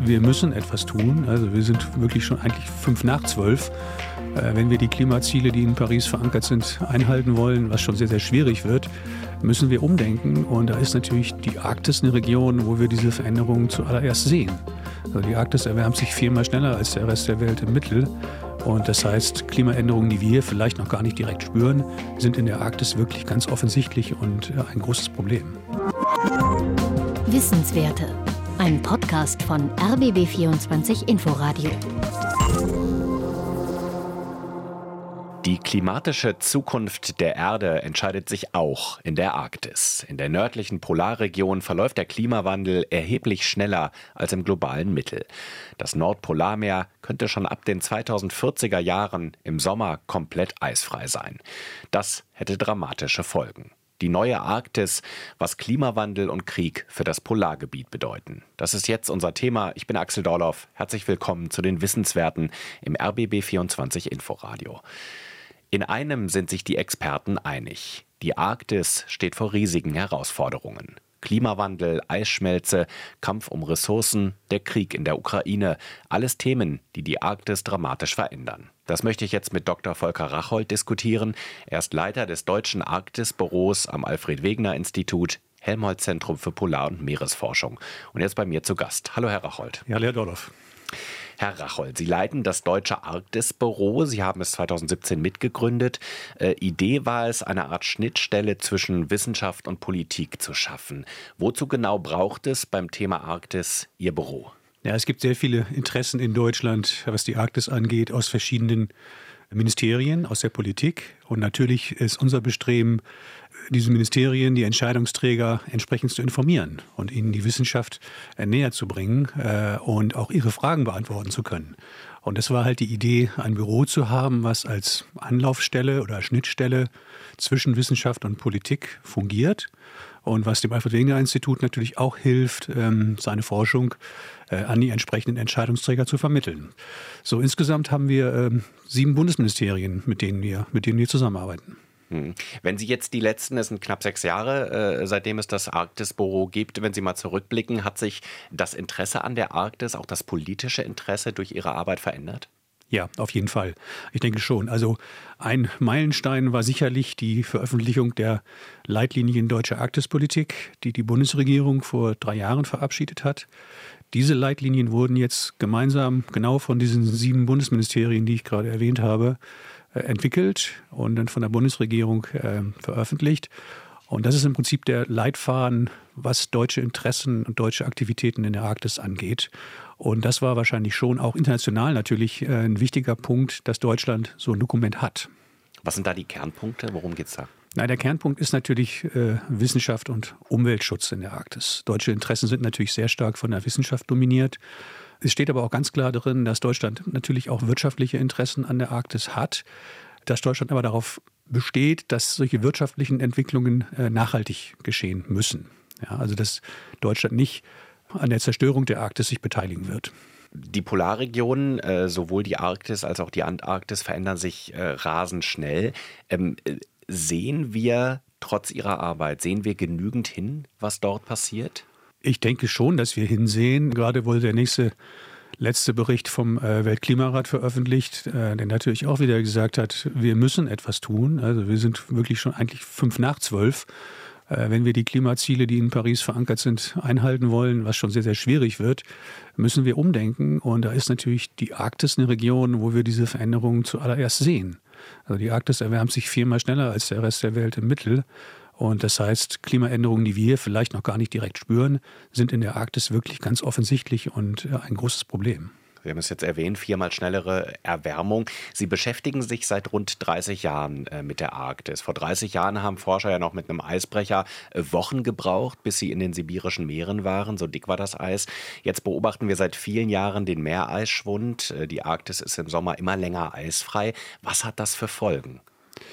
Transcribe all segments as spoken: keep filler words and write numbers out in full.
wir müssen etwas tun. Also wir sind wirklich schon eigentlich fünf nach zwölf. Äh, wenn wir die Klimaziele, die in Paris verankert sind, einhalten wollen, was schon sehr, sehr schwierig wird, müssen wir umdenken. Und da ist natürlich die Arktis eine Region, wo wir diese Veränderungen zuallererst sehen. Also die Arktis erwärmt sich viermal schneller als der Rest der Welt im Mittel. Und das heißt, Klimaänderungen, die wir vielleicht noch gar nicht direkt spüren, sind in der Arktis wirklich ganz offensichtlich und ein großes Problem. Wissenswerte. Ein Podcast von R B B vierundzwanzig Inforadio. Die klimatische Zukunft der Erde entscheidet sich auch in der Arktis. In der nördlichen Polarregion verläuft der Klimawandel erheblich schneller als im globalen Mittel. Das Nordpolarmeer könnte schon ab den zweitausendvierziger Jahren im Sommer komplett eisfrei sein. Das hätte dramatische Folgen. Die neue Arktis, was Klimawandel und Krieg für das Polargebiet bedeuten. Das ist jetzt unser Thema. Ich bin Axel Dorloff. Herzlich willkommen zu den Wissenswerten im R B B vierundzwanzig Inforadio. In einem sind sich die Experten einig. Die Arktis steht vor riesigen Herausforderungen. Klimawandel, Eisschmelze, Kampf um Ressourcen, der Krieg in der Ukraine. Alles Themen, die die Arktis dramatisch verändern. Das möchte ich jetzt mit Doktor Volker Rachold diskutieren. Er ist Leiter des Deutschen Arktisbüros am Alfred-Wegener-Institut, Helmholtz-Zentrum für Polar- und Meeresforschung. Und jetzt bei mir zu Gast. Hallo, Herr Rachold. Ja, Herr Dorloff. Herr Rachold, Sie leiten das Deutsche Arktisbüro. Sie haben es zweitausendsiebzehn mitgegründet. Äh, Idee war es, eine Art Schnittstelle zwischen Wissenschaft und Politik zu schaffen. Wozu genau braucht es beim Thema Arktis Ihr Büro? Ja, es gibt sehr viele Interessen in Deutschland, was die Arktis angeht, aus verschiedenen Ministerien, aus der Politik. Und natürlich ist unser Bestreben, diese Ministerien, die Entscheidungsträger entsprechend zu informieren und ihnen die Wissenschaft näher zu bringen äh, und auch ihre Fragen beantworten zu können. Und das war halt die Idee, ein Büro zu haben, was als Anlaufstelle oder Schnittstelle zwischen Wissenschaft und Politik fungiert und was dem Alfred-Wegener-Institut natürlich auch hilft, ähm, seine Forschung äh, an die entsprechenden Entscheidungsträger zu vermitteln. So insgesamt haben wir ähm, sieben Bundesministerien, mit denen wir, mit denen wir zusammenarbeiten. Wenn Sie jetzt die letzten, es sind knapp sechs Jahre, äh, seitdem es das Arktisbüro gibt, wenn Sie mal zurückblicken, hat sich das Interesse an der Arktis, auch das politische Interesse durch Ihre Arbeit verändert? Ja, auf jeden Fall. Ich denke schon. Also ein Meilenstein war sicherlich die Veröffentlichung der Leitlinien Deutsche Arktispolitik, die die Bundesregierung vor drei Jahren verabschiedet hat. Diese Leitlinien wurden jetzt gemeinsam genau von diesen sieben Bundesministerien, die ich gerade erwähnt habe, entwickelt und dann von der Bundesregierung äh, veröffentlicht. Und das ist im Prinzip der Leitfaden, was deutsche Interessen und deutsche Aktivitäten in der Arktis angeht. Und das war wahrscheinlich schon auch international natürlich äh, ein wichtiger Punkt, dass Deutschland so ein Dokument hat. Was sind da die Kernpunkte? Worum geht es da? Na, der Kernpunkt ist natürlich äh, Wissenschaft und Umweltschutz in der Arktis. Deutsche Interessen sind natürlich sehr stark von der Wissenschaft dominiert. Es steht aber auch ganz klar drin, dass Deutschland natürlich auch wirtschaftliche Interessen an der Arktis hat, dass Deutschland aber darauf besteht, dass solche wirtschaftlichen Entwicklungen äh, nachhaltig geschehen müssen. Ja, also dass Deutschland nicht an der Zerstörung der Arktis sich beteiligen wird. Die Polarregionen, äh, sowohl die Arktis als auch die Antarktis, verändern sich äh, rasend schnell. Ähm, äh, sehen wir trotz Ihrer Arbeit, sehen wir genügend hin, was dort passiert? Ich denke schon, dass wir hinsehen. Gerade wurde der nächste, letzte Bericht vom äh, Weltklimarat veröffentlicht, äh, der natürlich auch wieder gesagt hat, wir müssen etwas tun. Also wir sind wirklich schon eigentlich fünf nach zwölf. Äh, wenn wir die Klimaziele, die in Paris verankert sind, einhalten wollen, was schon sehr, sehr schwierig wird, müssen wir umdenken. Und da ist natürlich die Arktis eine Region, wo wir diese Veränderungen zuallererst sehen. Also die Arktis erwärmt sich viermal schneller als der Rest der Welt im Mittel. Und das heißt, Klimaänderungen, die wir vielleicht noch gar nicht direkt spüren, sind in der Arktis wirklich ganz offensichtlich und ein großes Problem. Wir haben es jetzt erwähnt, viermal schnellere Erwärmung. Sie beschäftigen sich seit rund dreißig Jahren mit der Arktis. Vor dreißig Jahren haben Forscher ja noch mit einem Eisbrecher Wochen gebraucht, bis sie in den sibirischen Meeren waren. So dick war das Eis. Jetzt beobachten wir seit vielen Jahren den Meereisschwund. Die Arktis ist im Sommer immer länger eisfrei. Was hat das für Folgen?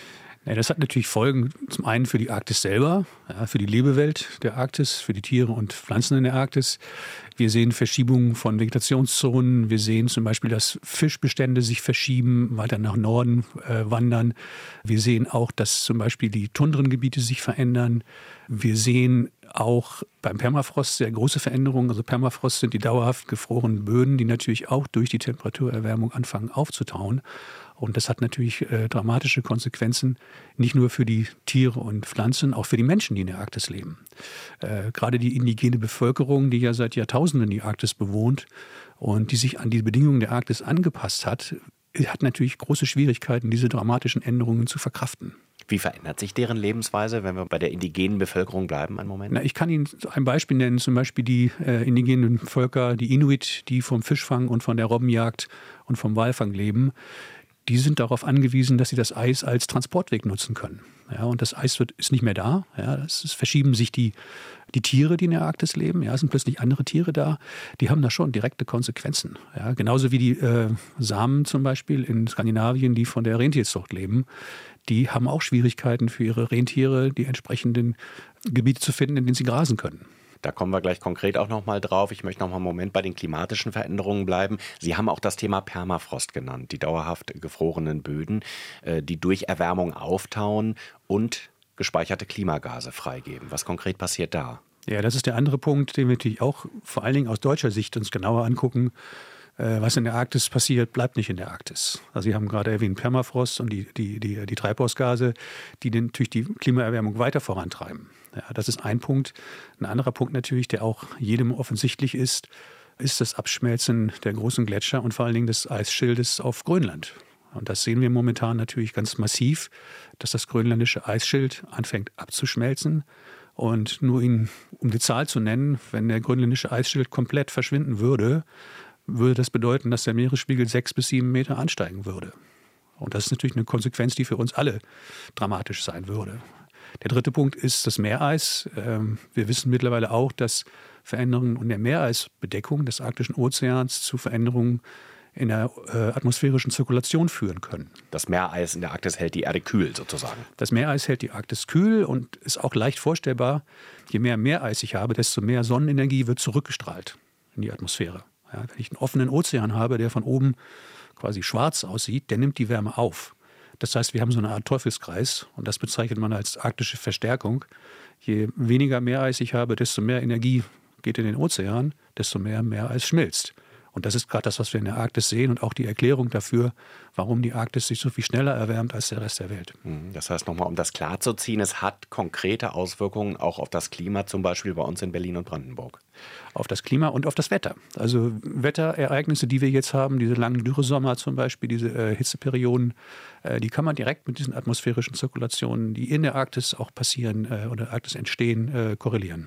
Ja, das hat natürlich Folgen, zum einen für die Arktis selber, ja, für die Lebewelt der Arktis, für die Tiere und Pflanzen in der Arktis. Wir sehen Verschiebungen von Vegetationszonen. Wir sehen zum Beispiel, dass Fischbestände sich verschieben, weiter nach Norden äh, wandern. Wir sehen auch, dass zum Beispiel die Tundrengebiete sich verändern. Wir sehen auch beim Permafrost sehr große Veränderungen. Also Permafrost sind die dauerhaft gefrorenen Böden, die natürlich auch durch die Temperaturerwärmung anfangen aufzutauen. Und das hat natürlich äh, dramatische Konsequenzen, nicht nur für die Tiere und Pflanzen, auch für die Menschen, die in der Arktis leben. Äh, gerade die indigene Bevölkerung, die ja seit Jahrtausenden die Arktis bewohnt und die sich an die Bedingungen der Arktis angepasst hat, hat natürlich große Schwierigkeiten, diese dramatischen Änderungen zu verkraften. Wie verändert sich deren Lebensweise, wenn wir bei der indigenen Bevölkerung bleiben, einen Moment? Na, ich kann Ihnen ein Beispiel nennen, zum Beispiel die äh, indigenen Völker, die Inuit, die vom Fischfang und von der Robbenjagd und vom Walfang leben. Die sind darauf angewiesen, dass sie das Eis als Transportweg nutzen können. Ja, und das Eis wird, ist nicht mehr da. Ja, es verschieben sich die, die Tiere, die in der Arktis leben. Ja, es sind plötzlich andere Tiere da. Die haben da schon direkte Konsequenzen. Ja, genauso wie die äh, Samen zum Beispiel in Skandinavien, die von der Rentierzucht leben. Die haben auch Schwierigkeiten für ihre Rentiere, die entsprechenden Gebiete zu finden, in denen sie grasen können. Da kommen wir gleich konkret auch noch mal drauf. Ich möchte noch mal einen Moment bei den klimatischen Veränderungen bleiben. Sie haben auch das Thema Permafrost genannt, die dauerhaft gefrorenen Böden, die durch Erwärmung auftauen und gespeicherte Klimagase freigeben. Was konkret passiert da? Ja, das ist der andere Punkt, den wir natürlich auch vor allen Dingen aus deutscher Sicht uns genauer angucken. Was in der Arktis passiert, bleibt nicht in der Arktis. Also Sie haben gerade erwähnt Permafrost und die, die, die, die Treibhausgase, die natürlich die Klimaerwärmung weiter vorantreiben. Ja, das ist ein Punkt. Ein anderer Punkt natürlich, der auch jedem offensichtlich ist, ist das Abschmelzen der großen Gletscher und vor allen Dingen des Eisschildes auf Grönland. Und das sehen wir momentan natürlich ganz massiv, dass das grönländische Eisschild anfängt abzuschmelzen. Und nur in, um die Zahl zu nennen, wenn der grönländische Eisschild komplett verschwinden würde, würde das bedeuten, dass der Meeresspiegel sechs bis sieben Meter ansteigen würde. Und das ist natürlich eine Konsequenz, die für uns alle dramatisch sein würde. Der dritte Punkt ist das Meereis. Wir wissen mittlerweile auch, dass Veränderungen in der Meereisbedeckung des Arktischen Ozeans zu Veränderungen in der atmosphärischen Zirkulation führen können. Das Meereis in der Arktis hält die Erde kühl sozusagen. Das Meereis hält die Arktis kühl und ist auch leicht vorstellbar, je mehr Meereis ich habe, desto mehr Sonnenenergie wird zurückgestrahlt in die Atmosphäre. Ja, wenn ich einen offenen Ozean habe, der von oben quasi schwarz aussieht, der nimmt die Wärme auf. Das heißt, wir haben so eine Art Teufelskreis und das bezeichnet man als arktische Verstärkung. Je weniger Meereis ich habe, desto mehr Energie geht in den Ozean, desto mehr Meereis schmilzt. Und das ist gerade das, was wir in der Arktis sehen und auch die Erklärung dafür, warum die Arktis sich so viel schneller erwärmt als der Rest der Welt. Das heißt, nochmal, um das klarzuziehen, es hat konkrete Auswirkungen auch auf das Klima, zum Beispiel bei uns in Berlin und Brandenburg. Auf das Klima und auf das Wetter. Also Wetterereignisse, die wir jetzt haben, diese langen Dürresommer zum Beispiel, diese äh, Hitzeperioden, äh, die kann man direkt mit diesen atmosphärischen Zirkulationen, die in der Arktis auch passieren äh, oder Arktis entstehen, äh, korrelieren.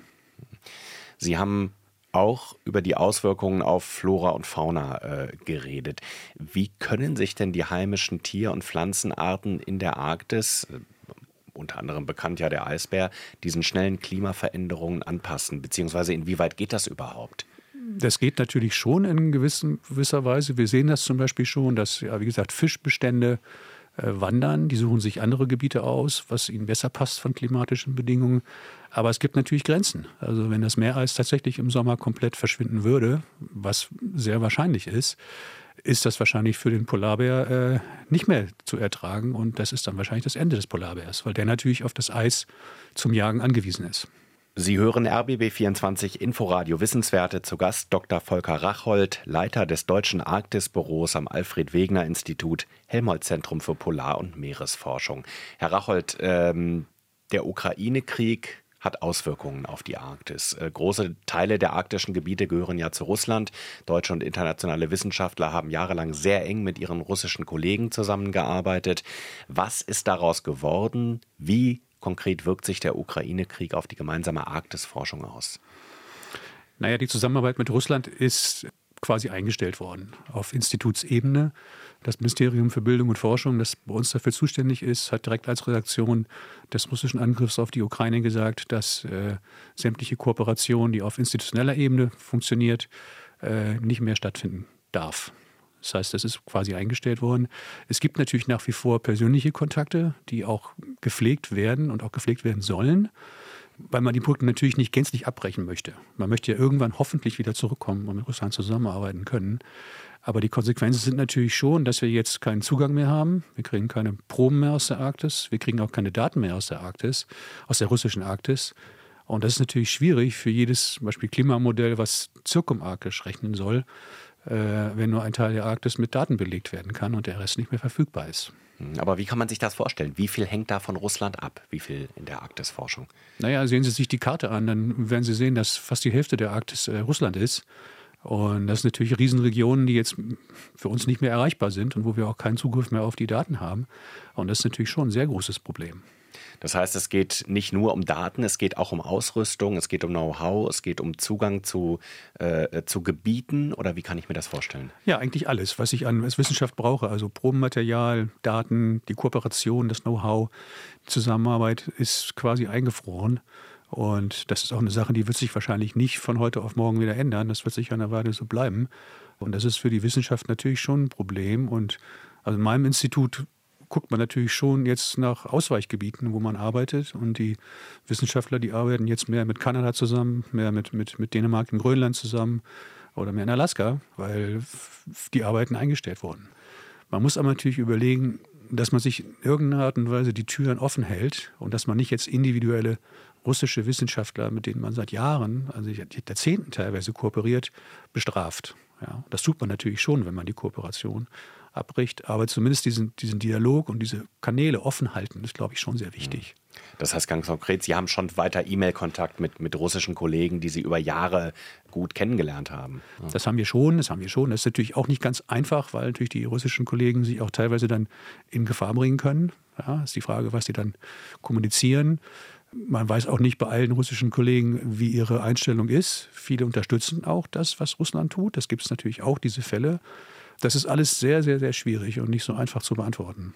Sie haben auch über die Auswirkungen auf Flora und Fauna äh, geredet. Wie können sich denn die heimischen Tier- und Pflanzenarten in der Arktis, äh, unter anderem bekannt ja der Eisbär, diesen schnellen Klimaveränderungen anpassen? Beziehungsweise inwieweit geht das überhaupt? Das geht natürlich schon in gewissen, gewisser Weise. Wir sehen das zum Beispiel schon, dass, ja, wie gesagt, Fischbestände äh, wandern. Die suchen sich andere Gebiete aus, was ihnen besser passt von klimatischen Bedingungen. Aber es gibt natürlich Grenzen. Also wenn das Meereis tatsächlich im Sommer komplett verschwinden würde, was sehr wahrscheinlich ist, ist das wahrscheinlich für den Polarbär äh, nicht mehr zu ertragen. Und das ist dann wahrscheinlich das Ende des Polarbärs, weil der natürlich auf das Eis zum Jagen angewiesen ist. Sie hören R B B vierundzwanzig Inforadio Wissenswerte, zu Gast Doktor Volker Rachhold, Leiter des Deutschen Arktisbüros am Alfred-Wegener-Institut, Helmholtz-Zentrum für Polar- und Meeresforschung. Herr Rachhold, ähm, der Ukraine-Krieg hat Auswirkungen auf die Arktis. Äh, große Teile der arktischen Gebiete gehören ja zu Russland. Deutsche und internationale Wissenschaftler haben jahrelang sehr eng mit ihren russischen Kollegen zusammengearbeitet. Was ist daraus geworden? Wie konkret wirkt sich der Ukraine-Krieg auf die gemeinsame Arktisforschung aus? Naja, die Zusammenarbeit mit Russland ist quasi eingestellt worden auf Institutsebene. Das Ministerium für Bildung und Forschung, das bei uns dafür zuständig ist, hat direkt als Reaktion des russischen Angriffs auf die Ukraine gesagt, dass äh, sämtliche Kooperation, die auf institutioneller Ebene funktioniert, äh, nicht mehr stattfinden darf. Das heißt, das ist quasi eingestellt worden. Es gibt natürlich nach wie vor persönliche Kontakte, die auch gepflegt werden und auch gepflegt werden sollen, weil man die Brücken natürlich nicht gänzlich abbrechen möchte. Man möchte ja irgendwann hoffentlich wieder zurückkommen und mit Russland zusammenarbeiten können. Aber die Konsequenzen sind natürlich schon, dass wir jetzt keinen Zugang mehr haben. Wir kriegen keine Proben mehr aus der Arktis. Wir kriegen auch keine Daten mehr aus der Arktis, aus der russischen Arktis. Und das ist natürlich schwierig für jedes zum Beispiel Klimamodell, was zirkumarktisch rechnen soll, äh, wenn nur ein Teil der Arktis mit Daten belegt werden kann und der Rest nicht mehr verfügbar ist. Aber wie kann man sich das vorstellen? Wie viel hängt da von Russland ab? Wie viel in der Arktisforschung? Naja, sehen Sie sich die Karte an, dann werden Sie sehen, dass fast die Hälfte der Arktis äh, Russland ist. Und das sind natürlich Riesenregionen, die jetzt für uns nicht mehr erreichbar sind und wo wir auch keinen Zugriff mehr auf die Daten haben. Und das ist natürlich schon ein sehr großes Problem. Das heißt, es geht nicht nur um Daten, es geht auch um Ausrüstung, es geht um Know-how, es geht um Zugang zu, äh, zu Gebieten, oder wie kann ich mir das vorstellen? Ja, eigentlich alles, was ich an als Wissenschaft brauche. Also Probenmaterial, Daten, die Kooperation, das Know-how, die Zusammenarbeit ist quasi eingefroren. Und das ist auch eine Sache, die wird sich wahrscheinlich nicht von heute auf morgen wieder ändern. Das wird sicher eine Weile so bleiben. Und das ist für die Wissenschaft natürlich schon ein Problem. Und also in meinem Institut guckt man natürlich schon jetzt nach Ausweichgebieten, wo man arbeitet. Und die Wissenschaftler, die arbeiten jetzt mehr mit Kanada zusammen, mehr mit, mit, mit Dänemark in Grönland zusammen oder mehr in Alaska, weil die Arbeiten eingestellt wurden. Man muss aber natürlich überlegen, dass man sich in irgendeiner Art und Weise die Türen offen hält und dass man nicht jetzt individuelle russische Wissenschaftler, mit denen man seit Jahren, also Jahrzehnten teilweise kooperiert, bestraft. Ja, das tut man natürlich schon, wenn man die Kooperation abbricht. Aber zumindest diesen, diesen Dialog und diese Kanäle offen halten, ist, glaube ich, schon sehr wichtig. Das heißt ganz konkret, Sie haben schon weiter E-Mail-Kontakt mit, mit russischen Kollegen, die Sie über Jahre gut kennengelernt haben. Ja. Das haben wir schon, das haben wir schon. Das ist natürlich auch nicht ganz einfach, weil natürlich die russischen Kollegen sich auch teilweise dann in Gefahr bringen können. Ja, ist die Frage, was sie dann kommunizieren. Man weiß auch nicht bei allen russischen Kollegen, wie ihre Einstellung ist. Viele unterstützen auch das, was Russland tut. Das gibt es natürlich auch, diese Fälle. Das ist alles sehr, sehr, sehr schwierig und nicht so einfach zu beantworten.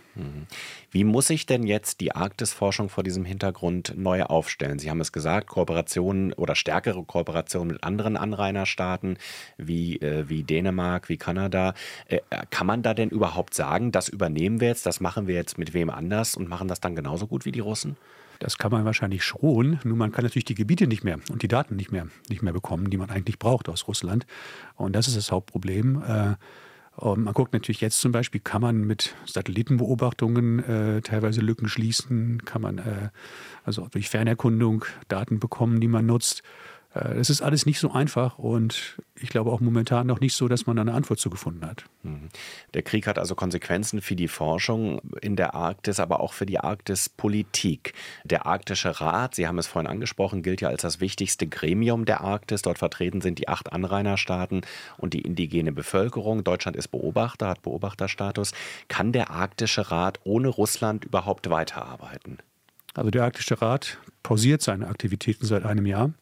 Wie muss sich denn jetzt die Arktisforschung vor diesem Hintergrund neu aufstellen? Sie haben es gesagt, Kooperationen oder stärkere Kooperationen mit anderen Anrainerstaaten wie, äh, wie Dänemark, wie Kanada. Äh, kann man da denn überhaupt sagen, das übernehmen wir jetzt, das machen wir jetzt mit wem anders und machen das dann genauso gut wie die Russen? Das kann man wahrscheinlich schon, nur man kann natürlich die Gebiete nicht mehr und die Daten nicht mehr, nicht mehr bekommen, die man eigentlich braucht aus Russland. Und das ist das Hauptproblem. Äh, Und man guckt natürlich jetzt zum Beispiel, kann man mit Satellitenbeobachtungen äh, teilweise Lücken schließen, kann man äh, also durch Fernerkundung Daten bekommen, die man nutzt. Äh, das ist alles nicht so einfach und ich glaube auch momentan noch nicht so, dass man eine Antwort zu gefunden hat. Der Krieg hat also Konsequenzen für die Forschung in der Arktis, aber auch für die Arktispolitik. Der Arktische Rat, Sie haben es vorhin angesprochen, gilt ja als das wichtigste Gremium der Arktis. Dort vertreten sind die acht Anrainerstaaten und die indigene Bevölkerung. Deutschland ist Beobachter, hat Beobachterstatus. Kann der Arktische Rat ohne Russland überhaupt weiterarbeiten? Also der Arktische Rat pausiert seine Aktivitäten seit einem Jahr.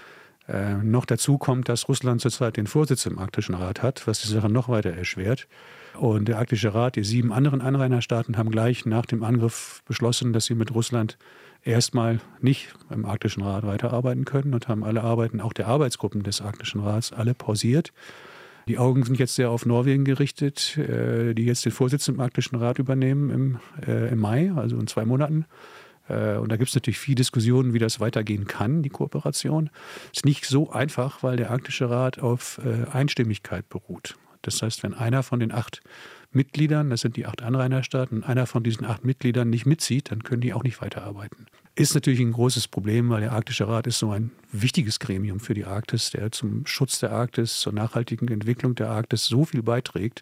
Äh, noch dazu kommt, dass Russland zurzeit den Vorsitz im Arktischen Rat hat, was die Sache noch weiter erschwert. Und der Arktische Rat, die sieben anderen Anrainerstaaten, haben gleich nach dem Angriff beschlossen, dass sie mit Russland erstmal nicht im Arktischen Rat weiterarbeiten können und haben alle Arbeiten, auch der Arbeitsgruppen des Arktischen Rats, alle pausiert. Die Augen sind jetzt sehr auf Norwegen gerichtet, äh, die jetzt den Vorsitz im Arktischen Rat übernehmen im, äh, im Mai, also in zwei Monaten. Und da gibt es natürlich viel Diskussionen, wie das weitergehen kann, die Kooperation. Es ist nicht so einfach, weil der Arktische Rat auf Einstimmigkeit beruht. Das heißt, wenn einer von den acht Mitgliedern, das sind die acht Anrainerstaaten, einer von diesen acht Mitgliedern nicht mitzieht, dann können die auch nicht weiterarbeiten. Ist natürlich ein großes Problem, weil der Arktische Rat ist so ein wichtiges Gremium für die Arktis, der zum Schutz der Arktis, zur nachhaltigen Entwicklung der Arktis so viel beiträgt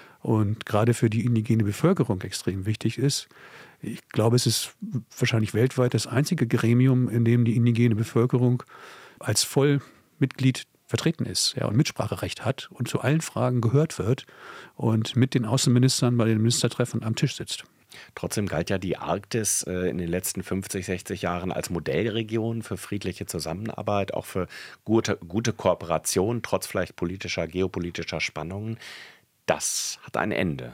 und gerade für die indigene Bevölkerung extrem wichtig ist. Ich glaube, es ist wahrscheinlich weltweit das einzige Gremium, in dem die indigene Bevölkerung als Vollmitglied vertreten ist, ja, und Mitspracherecht hat und zu allen Fragen gehört wird und mit den Außenministern bei den Ministertreffen am Tisch sitzt. Trotzdem galt ja die Arktis äh, in den letzten fünfzig, sechzig Jahren als Modellregion für friedliche Zusammenarbeit, auch für gute, gute Kooperation, trotz vielleicht politischer, geopolitischer Spannungen. Das hat ein Ende.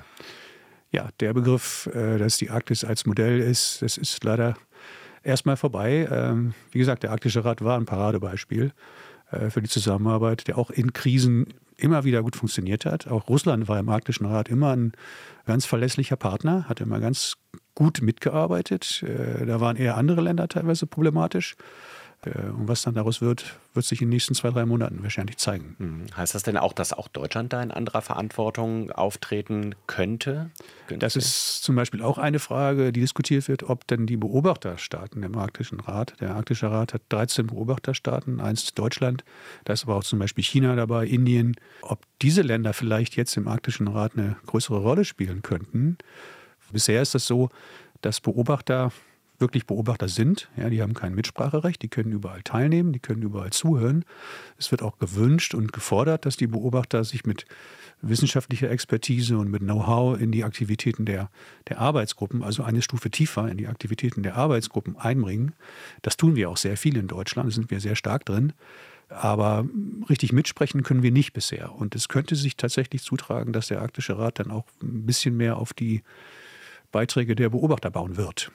Ja, der Begriff, dass die Arktis als Modell ist, das ist leider erstmal vorbei. Wie gesagt, der Arktische Rat war ein Paradebeispiel für die Zusammenarbeit, der auch in Krisen immer wieder gut funktioniert hat. Auch Russland war im Arktischen Rat immer ein ganz verlässlicher Partner, hat immer ganz gut mitgearbeitet. Da waren eher andere Länder teilweise problematisch. Und was dann daraus wird, wird sich in den nächsten zwei, drei Monaten wahrscheinlich zeigen. Hm. Heißt das denn auch, dass auch Deutschland da in anderer Verantwortung auftreten könnte? Günstig? Das ist zum Beispiel auch eine Frage, die diskutiert wird, ob denn die Beobachterstaaten im Arktischen Rat, der Arktische Rat hat dreizehn Beobachterstaaten, eins ist Deutschland, da ist aber auch zum Beispiel China dabei, Indien, ob diese Länder vielleicht jetzt im Arktischen Rat eine größere Rolle spielen könnten. Bisher ist das so, dass Beobachter wirklich Beobachter sind. Ja, die haben kein Mitspracherecht, die können überall teilnehmen, die können überall zuhören. Es wird auch gewünscht und gefordert, dass die Beobachter sich mit wissenschaftlicher Expertise und mit Know-how in die Aktivitäten der, der Arbeitsgruppen, also eine Stufe tiefer in die Aktivitäten der Arbeitsgruppen einbringen. Das tun wir auch sehr viel in Deutschland, da sind wir sehr stark drin. Aber richtig mitsprechen können wir nicht bisher. Und es könnte sich tatsächlich zutragen, dass der Arktische Rat dann auch ein bisschen mehr auf die Beiträge der Beobachter bauen wird.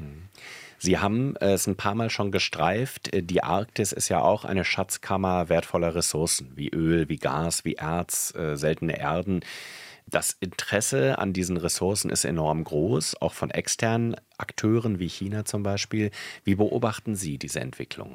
Sie haben es ein paar Mal schon gestreift. Die Arktis ist ja auch eine Schatzkammer wertvoller Ressourcen, wie Öl, wie Gas, wie Erz, äh, seltene Erden. Das Interesse an diesen Ressourcen ist enorm groß, auch von externen Akteuren wie China zum Beispiel. Wie beobachten Sie diese Entwicklung?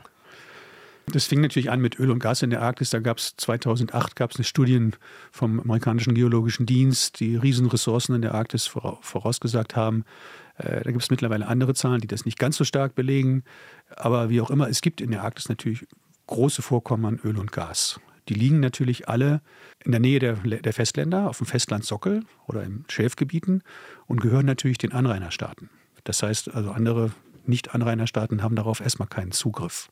Das fing natürlich an mit Öl und Gas in der Arktis. Da gab es zweitausendacht gab es eine Studie vom amerikanischen Geologischen Dienst, die Riesenressourcen in der Arktis vorausgesagt haben. Da gibt es mittlerweile andere Zahlen, die das nicht ganz so stark belegen. Aber wie auch immer, es gibt in der Arktis natürlich große Vorkommen an Öl und Gas. Die liegen natürlich alle in der Nähe der, der Festländer, auf dem Festlandsockel oder in Schilfgebieten und gehören natürlich den Anrainerstaaten. Das heißt, also andere Nicht-Anrainerstaaten haben darauf erstmal keinen Zugriff.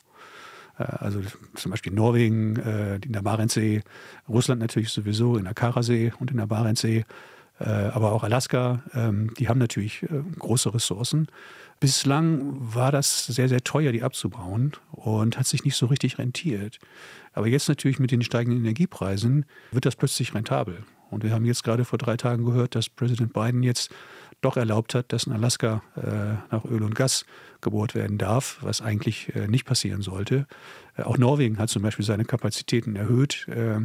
Also zum Beispiel Norwegen, in der Barentssee, Russland natürlich sowieso in der Karasee und in der Barentssee. Aber auch Alaska, die haben natürlich große Ressourcen. Bislang war das sehr, sehr teuer, die abzubauen und hat sich nicht so richtig rentiert. Aber jetzt natürlich mit den steigenden Energiepreisen wird das plötzlich rentabel. Und wir haben jetzt gerade vor drei Tagen gehört, dass Präsident Biden jetzt doch erlaubt hat, dass in Alaska äh, nach Öl und Gas gebohrt werden darf, was eigentlich äh, nicht passieren sollte. Äh, auch Norwegen hat zum Beispiel seine Kapazitäten erhöht, äh,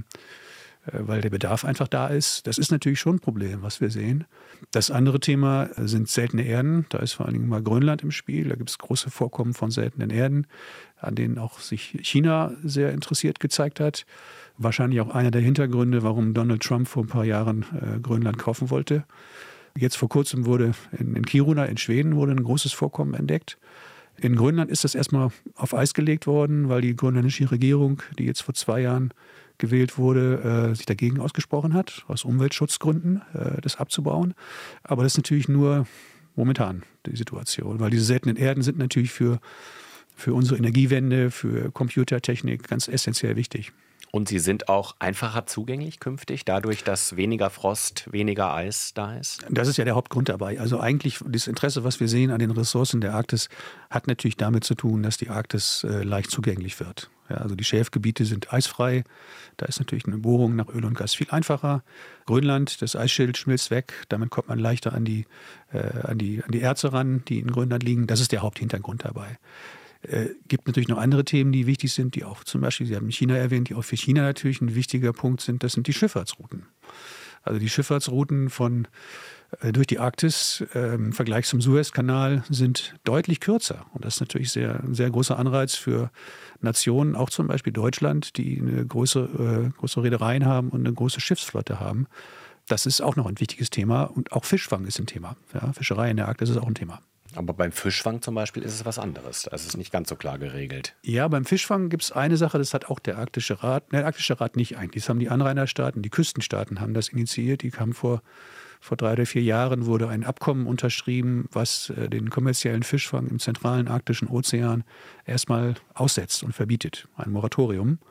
weil der Bedarf einfach da ist. Das ist natürlich schon ein Problem, was wir sehen. Das andere Thema sind seltene Erden. Da ist vor allen Dingen mal Grönland im Spiel. Da gibt es große Vorkommen von seltenen Erden, an denen auch sich China sehr interessiert gezeigt hat. Wahrscheinlich auch einer der Hintergründe, warum Donald Trump vor ein paar Jahren äh, Grönland kaufen wollte. Jetzt vor kurzem wurde in, in Kiruna in Schweden wurde ein großes Vorkommen entdeckt. In Grönland ist das erstmal auf Eis gelegt worden, weil die grönländische Regierung, die jetzt vor zwei Jahren gewählt wurde, äh, sich dagegen ausgesprochen hat, aus Umweltschutzgründen, äh, das abzubauen. Aber das ist natürlich nur momentan die Situation, weil diese seltenen Erden sind natürlich für, für unsere Energiewende, für Computertechnik ganz essentiell wichtig. Und sie sind auch einfacher zugänglich künftig, dadurch, dass weniger Frost, weniger Eis da ist? Das ist ja der Hauptgrund dabei. Also eigentlich das Interesse, was wir sehen an den Ressourcen der Arktis, hat natürlich damit zu tun, dass die Arktis äh, leicht zugänglich wird. Ja, also die Schilfgebiete sind eisfrei. Da ist natürlich eine Bohrung nach Öl und Gas viel einfacher. Grönland, das Eisschild schmilzt weg. Damit kommt man leichter an die, äh, an die, an die Erze ran, die in Grönland liegen. Das ist der Haupthintergrund dabei. Äh, gibt natürlich noch andere Themen, die wichtig sind, die auch zum Beispiel, Sie haben China erwähnt, die auch für China natürlich ein wichtiger Punkt sind. Das sind die Schifffahrtsrouten. Also die Schifffahrtsrouten von äh, durch die Arktis äh, im Vergleich zum Suezkanal sind deutlich kürzer. Und das ist natürlich sehr, ein sehr großer Anreiz für Nationen, auch zum Beispiel Deutschland, die eine große, äh, große Reedereien haben und eine große Schiffsflotte haben. Das ist auch noch ein wichtiges Thema. Und auch Fischfang ist ein Thema. Ja, Fischerei in der Arktis ist auch ein Thema. Aber beim Fischfang zum Beispiel ist es was anderes. Das ist nicht ganz so klar geregelt. Ja, beim Fischfang gibt es eine Sache, das hat auch der Arktische Rat, ne, der Arktische Rat nicht eigentlich. Das haben die Anrainerstaaten, die Küstenstaaten haben das initiiert. Die haben vor, vor drei oder vier Jahren wurde ein Abkommen unterschrieben, was äh, den kommerziellen Fischfang im zentralen arktischen Ozean erstmal aussetzt und verbietet. Ein Moratorium.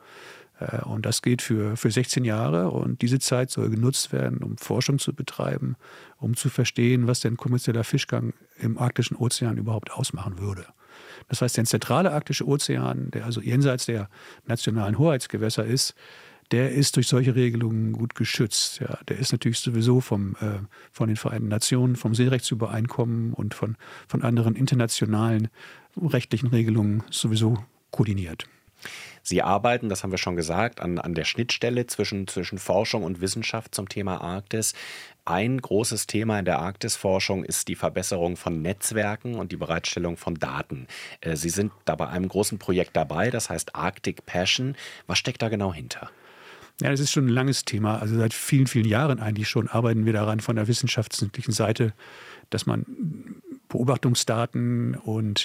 Und das geht für, für sechzehn Jahre und diese Zeit soll genutzt werden, um Forschung zu betreiben, um zu verstehen, was denn kommerzieller Fischgang im arktischen Ozean überhaupt ausmachen würde. Das heißt, der zentrale arktische Ozean, der also jenseits der nationalen Hoheitsgewässer ist, der ist durch solche Regelungen gut geschützt. Ja, der ist natürlich sowieso vom, äh, von den Vereinten Nationen, vom Seerechtsübereinkommen und von, von anderen internationalen rechtlichen Regelungen sowieso koordiniert. Sie arbeiten, das haben wir schon gesagt, an, an der Schnittstelle zwischen, zwischen Forschung und Wissenschaft zum Thema Arktis. Ein großes Thema in der Arktisforschung ist die Verbesserung von Netzwerken und die Bereitstellung von Daten. Sie sind da bei einem großen Projekt dabei, das heißt Arctic Passion. Was steckt da genau hinter? Ja, das ist schon ein langes Thema. Also seit vielen, vielen Jahren eigentlich schon arbeiten wir daran von der wissenschaftlichen Seite, dass man Beobachtungsdaten und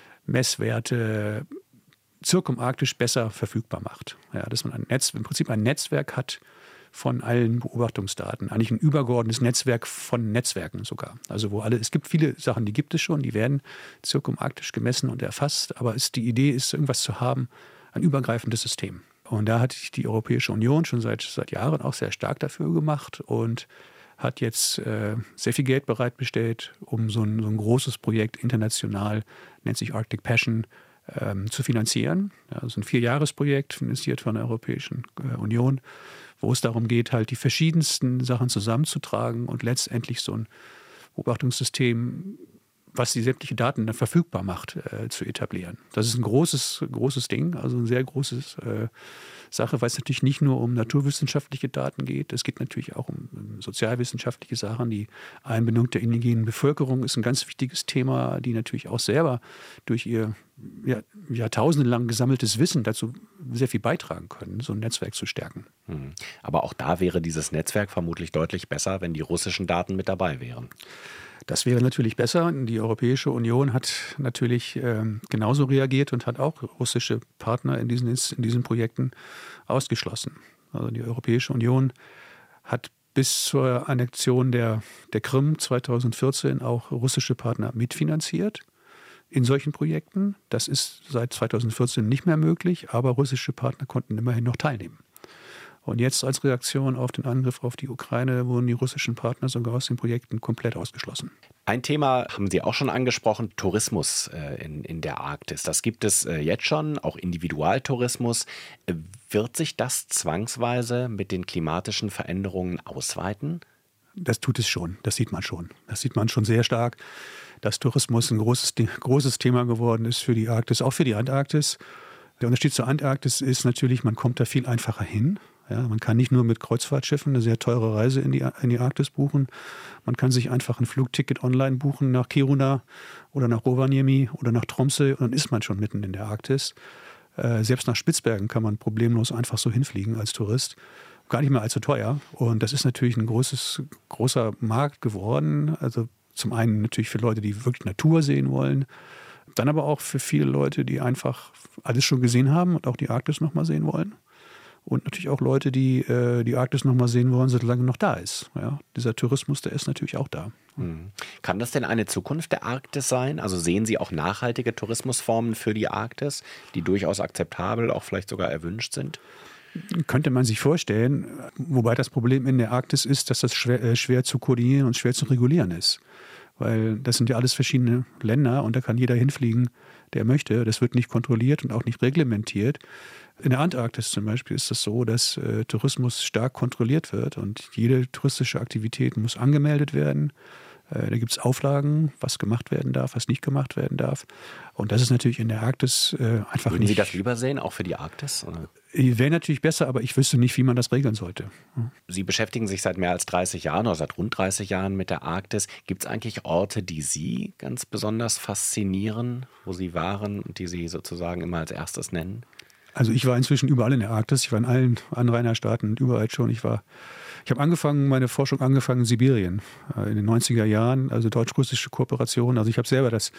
Messwerte zirkumarktisch besser verfügbar macht. Ja, dass man ein Netz, im Prinzip ein Netzwerk hat von allen Beobachtungsdaten. Eigentlich ein übergeordnetes Netzwerk von Netzwerken sogar. Also wo alle, es gibt viele Sachen, die gibt es schon, die werden zirkumarktisch gemessen und erfasst, aber es, die Idee ist, irgendwas zu haben, ein übergreifendes System. Und da hat sich die Europäische Union schon seit, seit Jahren auch sehr stark dafür gemacht und hat jetzt äh, sehr viel Geld bereitgestellt, um so ein, so ein großes Projekt international, nennt sich Arctic Passion, ähm, zu finanzieren. Ja, das ist ein Vierjahresprojekt, finanziert von der Europäischen äh, Union, wo es darum geht, halt die verschiedensten Sachen zusammenzutragen und letztendlich so ein Beobachtungssystem, was die sämtliche Daten dann verfügbar macht, äh, zu etablieren. Das ist ein großes, großes Ding, also eine sehr große äh, Sache, weil es natürlich nicht nur um naturwissenschaftliche Daten geht, es geht natürlich auch um, um sozialwissenschaftliche Sachen. Die Einbindung der indigenen Bevölkerung ist ein ganz wichtiges Thema, die natürlich auch selber durch ihr ja, jahrtausendelang gesammeltes Wissen dazu sehr viel beitragen können, so ein Netzwerk zu stärken. Hm. Aber auch da wäre dieses Netzwerk vermutlich deutlich besser, wenn die russischen Daten mit dabei wären. Das wäre natürlich besser. Die Europäische Union hat natürlich ähm, genauso reagiert und hat auch russische Partner in diesen, in diesen Projekten ausgeschlossen. Also die Europäische Union hat bis zur Annexion der, der Krim zweitausendvierzehn auch russische Partner mitfinanziert in solchen Projekten. Das ist seit zweitausendvierzehn nicht mehr möglich, aber russische Partner konnten immerhin noch teilnehmen. Und jetzt als Reaktion auf den Angriff auf die Ukraine wurden die russischen Partner sogar aus den Projekten komplett ausgeschlossen. Ein Thema haben Sie auch schon angesprochen, Tourismus äh, in, in der Arktis. Das gibt es äh, jetzt schon, auch Individualtourismus. Äh, wird sich das zwangsweise mit den klimatischen Veränderungen ausweiten? Das tut es schon, das sieht man schon. Das sieht man schon sehr stark, dass Tourismus ein großes, großes Thema geworden ist für die Arktis, auch für die Antarktis. Der Unterschied zur Antarktis ist natürlich, man kommt da viel einfacher hin. Ja, man kann nicht nur mit Kreuzfahrtschiffen eine sehr teure Reise in die, in die Arktis buchen. Man kann sich einfach ein Flugticket online buchen nach Kiruna oder nach Rovaniemi oder nach Tromsø und dann ist man schon mitten in der Arktis. Äh, selbst nach Spitzbergen kann man problemlos einfach so hinfliegen als Tourist. Gar nicht mehr allzu teuer. Und das ist natürlich ein großes, großer Markt geworden. Also zum einen natürlich für Leute, die wirklich Natur sehen wollen. Dann aber auch für viele Leute, die einfach alles schon gesehen haben und auch die Arktis nochmal sehen wollen. Und natürlich auch Leute, die äh, die Arktis nochmal sehen wollen, solange noch da ist. Ja, dieser Tourismus, der ist natürlich auch da. Hm. Kann das denn eine Zukunft der Arktis sein? Also sehen Sie auch nachhaltige Tourismusformen für die Arktis, die durchaus akzeptabel, auch vielleicht sogar erwünscht sind? Könnte man sich vorstellen, wobei das Problem in der Arktis ist, dass das schwer, äh, schwer zu koordinieren und schwer zu regulieren ist. Weil das sind ja alles verschiedene Länder und da kann jeder hinfliegen, der möchte. Das wird nicht kontrolliert und auch nicht reglementiert. In der Antarktis zum Beispiel ist es so, dass äh, Tourismus stark kontrolliert wird und jede touristische Aktivität muss angemeldet werden. Äh, da gibt es Auflagen, was gemacht werden darf, was nicht gemacht werden darf. Und das ist natürlich in der Arktis äh, einfach Würden nicht... Sie das lieber sehen, auch für die Arktis? Oder? Wäre natürlich besser, aber ich wüsste nicht, wie man das regeln sollte. Sie beschäftigen sich seit mehr als dreißig Jahren oder seit rund dreißig Jahren mit der Arktis. Gibt es eigentlich Orte, die Sie ganz besonders faszinieren, wo Sie waren und die Sie sozusagen immer als erstes nennen? Also ich war inzwischen überall in der Arktis. Ich war in allen Anrainerstaaten, überall schon. Ich war, ich habe angefangen, meine Forschung angefangen in Sibirien in den neunziger Jahren, also deutsch-russische Kooperation. Also ich habe selber das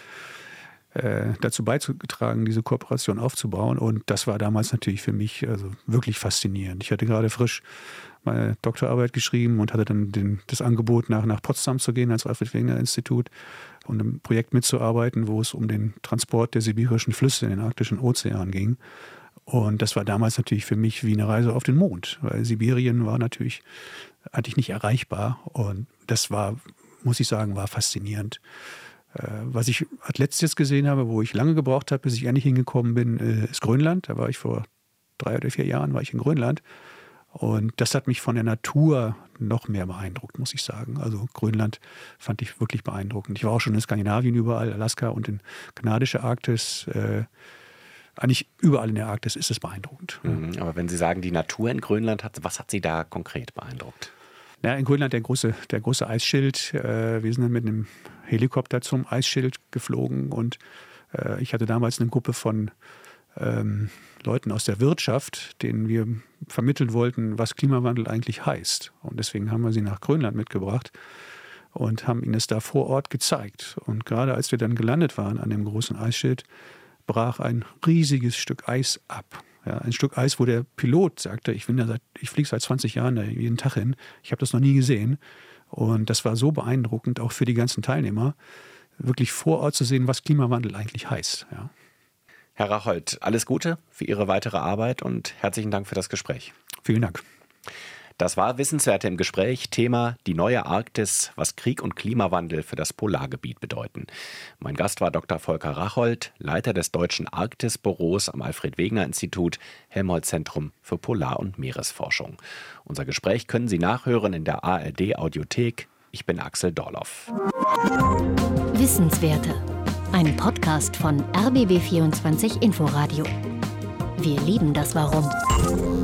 äh, dazu beigetragen, diese Kooperation aufzubauen. Und das war damals natürlich für mich also wirklich faszinierend. Ich hatte gerade frisch meine Doktorarbeit geschrieben und hatte dann den, das Angebot, nach, nach Potsdam zu gehen, ans Alfred-Wegener-Institut und ein Projekt mitzuarbeiten, wo es um den Transport der sibirischen Flüsse in den arktischen Ozean ging. Und das war damals natürlich für mich wie eine Reise auf den Mond, weil Sibirien war natürlich eigentlich nicht erreichbar. Und das war, muss ich sagen, war faszinierend. Was ich als letztes gesehen habe, wo ich lange gebraucht habe, bis ich endlich hingekommen bin, ist Grönland. Da war ich vor drei oder vier Jahren, war ich in Grönland. Und das hat mich von der Natur noch mehr beeindruckt, muss ich sagen. Also Grönland fand ich wirklich beeindruckend. Ich war auch schon in Skandinavien überall, Alaska und in kanadische Arktis. eigentlich überall in der Arktis ist es beeindruckend. Mhm, aber wenn Sie sagen, die Natur in Grönland, hat, was hat Sie da konkret beeindruckt? Ja, in Grönland der große, der große Eisschild. Äh, wir sind dann mit einem Helikopter zum Eisschild geflogen und äh, ich hatte damals eine Gruppe von ähm, Leuten aus der Wirtschaft, denen wir vermitteln wollten, was Klimawandel eigentlich heißt. Und deswegen haben wir sie nach Grönland mitgebracht und haben ihnen es da vor Ort gezeigt. Und gerade als wir dann gelandet waren an dem großen Eisschild, brach ein riesiges Stück Eis ab. Ja, ein Stück Eis, wo der Pilot sagte, ich, bin da seit, ich fliege seit zwanzig Jahren da jeden Tag hin, ich habe das noch nie gesehen. Und das war so beeindruckend, auch für die ganzen Teilnehmer, wirklich vor Ort zu sehen, was Klimawandel eigentlich heißt. Ja. Herr Rachold, alles Gute für Ihre weitere Arbeit und herzlichen Dank für das Gespräch. Vielen Dank. Das war Wissenswerte im Gespräch. Thema die neue Arktis, was Krieg und Klimawandel für das Polargebiet bedeuten. Mein Gast war Doktor Volker Rachold, Leiter des Deutschen Arktisbüros am Alfred-Wegener-Institut, Helmholtz-Zentrum für Polar- und Meeresforschung. Unser Gespräch können Sie nachhören in der A R D-Audiothek. Ich bin Axel Dorloff. Wissenswerte. Ein Podcast von R B B vierundzwanzig Inforadio. Wir lieben das Warum.